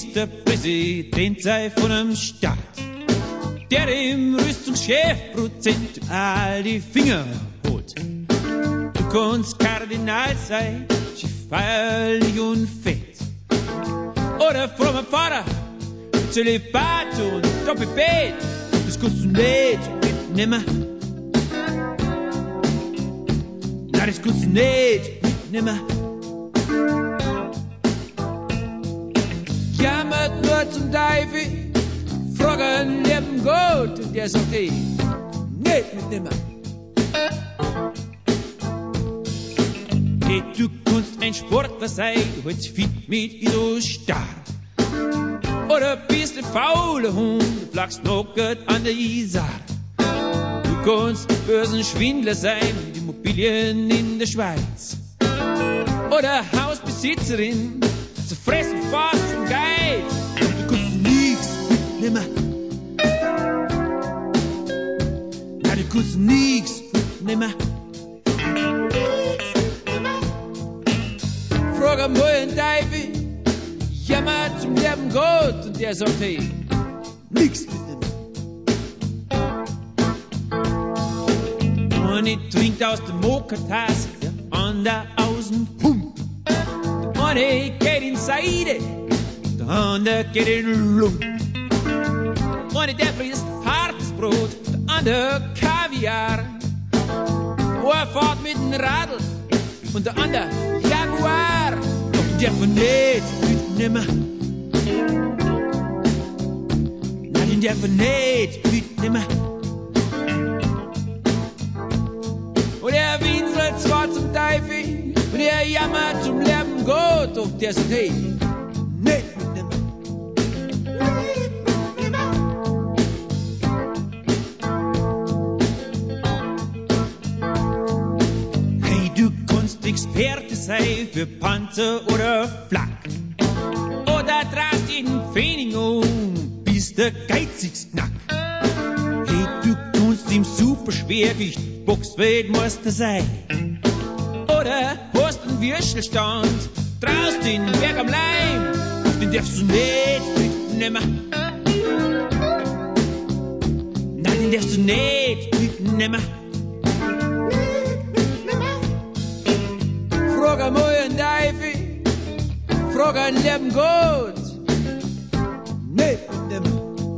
bis der Präsident sei von einem Staat, der dem Rüstungschefprozent all die Finger holt. Du kannst Kardinal sein, feierlich und fett. Oder frommer Pfarrer, Zölibat und Doppelbett, das kannst du nicht mitnehmen. Nein, das kannst du nicht mitnehmen. Jammert nur zum Teufel, fragen lieben Gott, und der sagt nicht mitnehmen. Hey, du kannst ein Sportler sein, du hältst fit mit Ido-Star. Oder bist ein fauler Hund, du flachst knockert an der Isar. Du kannst Börsenschwindler sein, mit Immobilien in der Schweiz. Oder Hausbesitzerin, zu fressen fast und geil. Du kannst nichts mitnehmen. Nein, du kannst nichts mitnehmen. Frag einmal einen Teufel, jammer zum lieben Gott, und der sagt, hey, nix mitnehmen. Eine trinkt aus der Mokatasse, der andere aus dem Pump. Der eine geht in Seide, der andere geht in Lump. Eine der frisst hartes Brot, der andere Kaviar. Einer fährt mit dem Radl und der andere Jaguar. Doch der von nicht mitnehmen. Nein, den der von nicht mitnehmen. Und er winselt zwar zum Teufel und er jammert zum lieben Gott, doch der sagt, hey, nicht mitnehmen. Hey, du kannst Experte sein für Panzer oder Flak. Oder drast jeden Pfennig um, bis der geizigst knack. Hey, du kannst im Superschwergewicht Boxweltmeister sein. Oder hast einen Würstelstand, traust den Berg am Leim, den darfst du nicht mitnehmen. Nein, den darfst du nicht mitnehmen. Frag einmal einen Teufel, frag einen lieben Gott, nicht mitnehmen.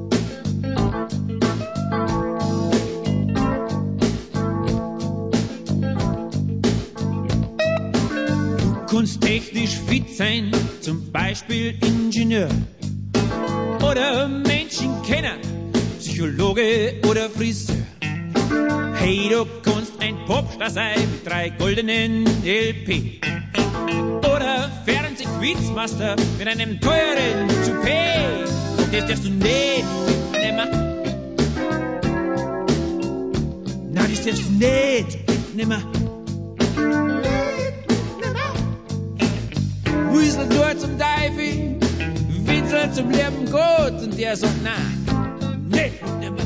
Du kannst technisch fit sein, zum Beispiel Ingenieur. Oder Menschenkenner, Psychologe oder Friseur. Hey, du kannst ein Popstar sein mit 3 goldenen LP. Oder Fernsehquizmaster mit einem teuren Toupet. Das darfst du nicht mitnehmen. Nein, das darfst du nicht mitnehmen. Wieselt nur zum Teufel, winselt zum lieben Gott, und der sagt, nein, nicht mitnehmen.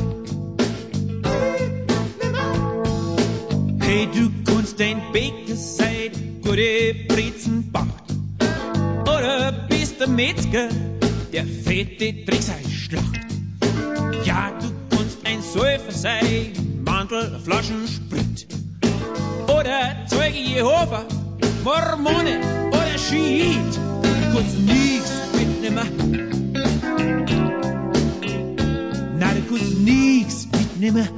Hey, du kannst ein Bäcker sein, gute Brezen backt. Oder bist der Metzger, der fette Drehseil schlacht. Ja, du kannst ein Säufer sein, Mantel, Flaschen Sprit. Oder Zeuge Jehova, Mormone oder Schiit. Du kannst nichts mitnehmen. Nein, du kannst nichts mitnehmen.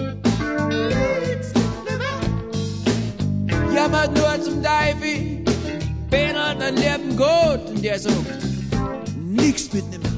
Jammert nur zum Teufel, benert einen lieben Gott, und der sagt, nichts mitnehmen.